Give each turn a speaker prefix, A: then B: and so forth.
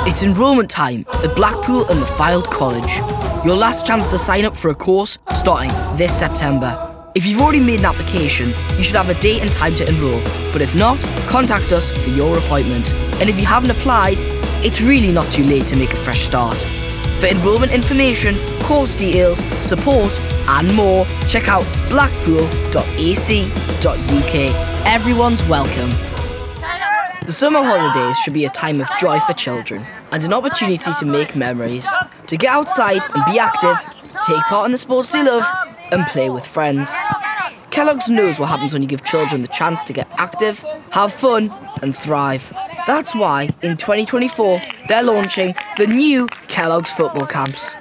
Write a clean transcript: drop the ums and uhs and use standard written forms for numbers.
A: It's enrolment time at Blackpool and the Fylde College. Your last chance to sign up for a course starting this September. If you've already made an application, you should have a date and time to enrol. But if not, contact us for your appointment. And if you haven't applied, it's really not too late to make a fresh start. For enrolment information, course details, support and more, check out blackpool.ac.uk. Everyone's welcome. The summer holidays should be a time of joy for children and an opportunity to make memories, to get outside and be active, take part in the sports they love and play with friends. Kellogg's knows what happens when you give children the chance to get active, have fun and thrive. That's why in 2024 they're launching the new Kellogg's Football Camps.